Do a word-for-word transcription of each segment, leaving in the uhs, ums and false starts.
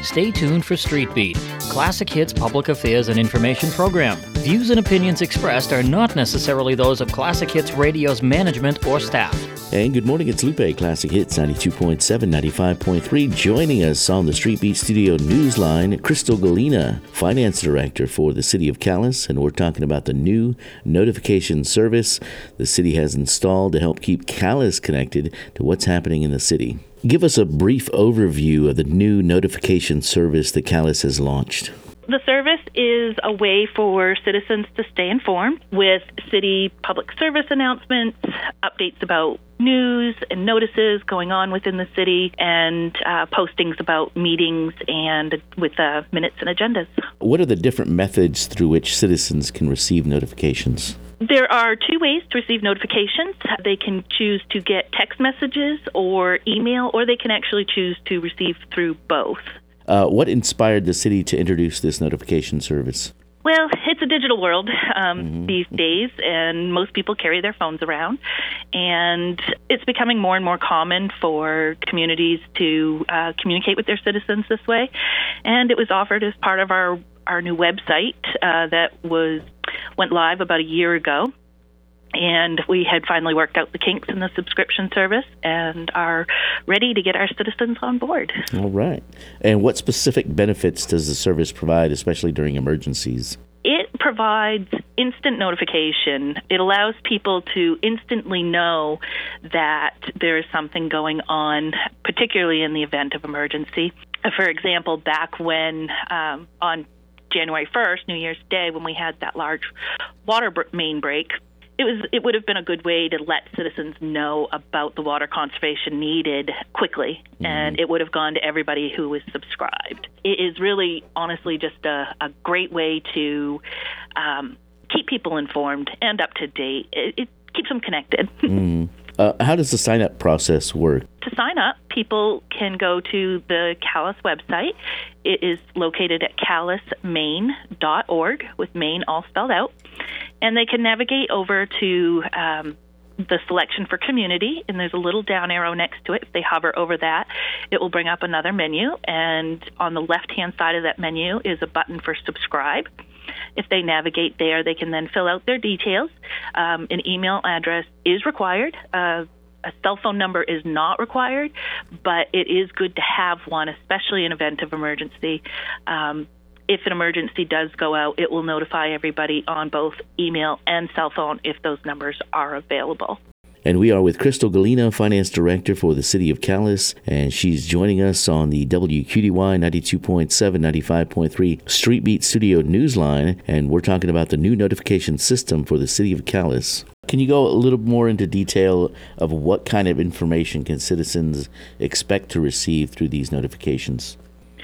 Stay tuned for Street Beat, Classic Hits public affairs and information program. Views and opinions expressed are not necessarily those of Classic Hits Radio's management or staff. And good morning, it's Lupe, Classic Hits ninety-two point seven, ninety-five point three. Joining us on the Street Beat Studio Newsline, Crystal Galina, Finance Director for the City of Calais, and we're talking about the new notification service the city has installed to help keep Calais connected to what's happening in the city. Give us a brief overview of the new notification service that Calais has launched. The service is a way for citizens to stay informed with city public service announcements, updates about news and notices going on within the city, and uh, postings about meetings and with uh, minutes and agendas. What are the different methods through which citizens can receive notifications? There are two ways to receive notifications. They can choose to get text messages or email, or they can actually choose to receive through both. Uh, what inspired the city to introduce this notification service? Well, it's a digital world um, mm-hmm. these days, and most people carry their phones around. And it's becoming more and more common for communities to uh, communicate with their citizens this way. And it was offered as part of our, our new website uh, that was went live about a year ago. And we had finally worked out the kinks in the subscription service and are ready to get our citizens on board. All right. And what specific benefits does the service provide, especially during emergencies? It provides instant notification. It allows people to instantly know that there is something going on, particularly in the event of emergency. For example, back when um, on January first, New Year's Day, when we had that large water main break, It was. It would have been a good way to let citizens know about the water conservation needed quickly, mm-hmm. and it would have gone to everybody who was subscribed. It is really, honestly, just a, a great way to um, keep people informed and up to date. It, it keeps them connected. Mm. Uh, how does the sign-up process work? To sign up, people can go to the Calais website. It is located at calais maine dot org, with Maine all spelled out. And they can navigate over to um, the selection for community, and there's a little down arrow next to it. If they hover over that, it will bring up another menu, and on the left-hand side of that menu is a button for subscribe. If they navigate there, they can then fill out their details. Um, an email address is required. Uh, a cell phone number is not required, but it is good to have one, especially in event of emergency. Um, If an emergency does go out, it will notify everybody on both email and cell phone if those numbers are available. And we are with Crystal Galina, Finance Director for the City of Calais, and she's joining us on the W Q D Y ninety-two point seven, ninety-five point three Street Beat Studio Newsline, and we're talking about the new notification system for the City of Calais. Can you go a little more into detail of what kind of information can citizens expect to receive through these notifications?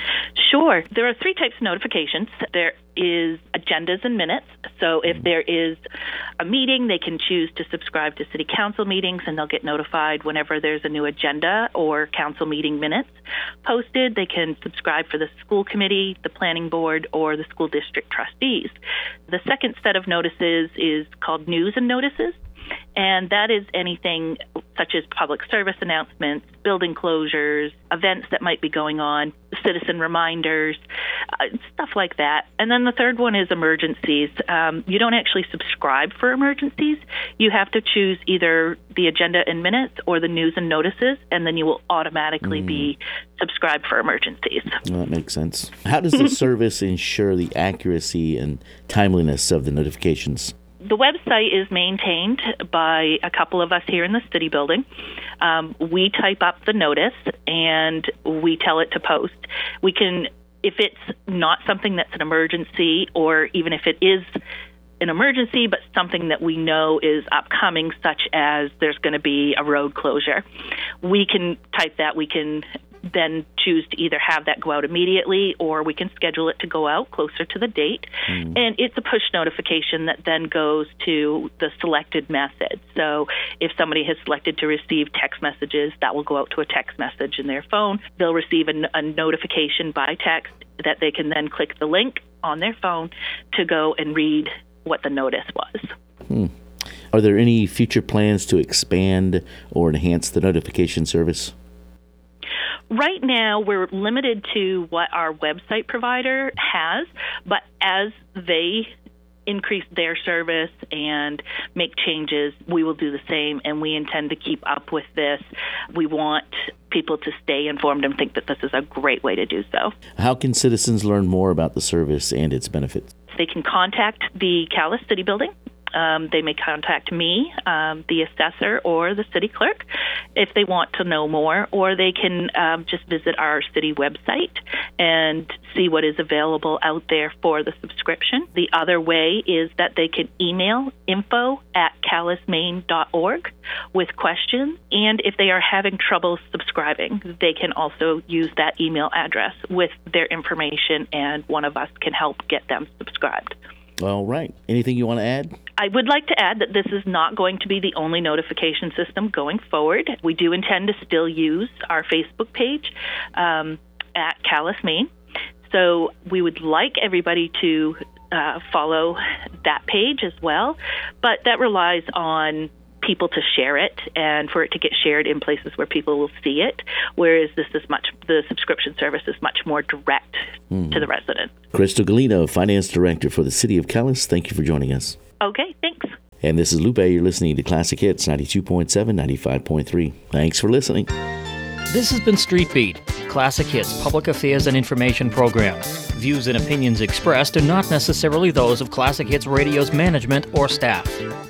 Sure. There are three types of notifications. There is agendas and minutes. So if there is a meeting, they can choose to subscribe to city council meetings, and they'll get notified whenever there's a new agenda or council meeting minutes posted. They can subscribe for the school committee, the planning board, or the school district trustees. The second set of notices is called news and notices. And that is anything such as public service announcements, building closures, events that might be going on, citizen reminders, uh, stuff like that. And then the third one is emergencies. Um, you don't actually subscribe for emergencies. You have to choose either the agenda and minutes or the news and notices, and then you will automatically mm. be subscribed for emergencies. Well, that makes sense. How does the service ensure the accuracy and timeliness of the notifications? The website is maintained by a couple of us here in the city building. Um, we type up the notice and we tell it to post. We can, if it's not something that's an emergency, or even if it is an emergency but something that we know is upcoming, such as there's going to be a road closure, we can type that. We can then choose to either have that go out immediately, or we can schedule it to go out closer to the date. Mm. And it's a push notification that then goes to the selected method. So if somebody has selected to receive text messages, that will go out to a text message in their phone. They'll receive a, a notification by text that they can then click the link on their phone to go and read what the notice was. Hmm. Are there any future plans to expand or enhance the notification service? Right now, we're limited to what our website provider has, but as they increase their service and make changes, we will do the same, and we intend to keep up with this. We want people to stay informed and think that this is a great way to do so. How can citizens learn more about the service and its benefits? They can contact the Calais City Building. Um, they may contact me, um, the assessor, or the city clerk if they want to know more, or they can um, just visit our city website and see what is available out there for the subscription. The other way is that they can email info at calais maine dot org with questions, and if they are having trouble subscribing, they can also use that email address with their information, and one of us can help get them subscribed. All right. Anything you want to add? I would like to add that this is not going to be the only notification system going forward. We do intend to still use our Facebook page um, at Calais Maine. So we would like everybody to uh, follow that page as well, but that relies on people to share it and for it to get shared in places where people will see it, whereas this is much, the subscription service is much more direct mm. to the resident. Crystal Galina, Finance Director for the City of Calais, thank you for joining us. Okay, thanks. And this is Lupe. You're listening to Classic Hits ninety-two point seven, ninety-five point three. Thanks for listening. This has been Street Beat, Classic Hits public affairs and information program. Views and opinions expressed are not necessarily those of Classic Hits Radio's management or staff.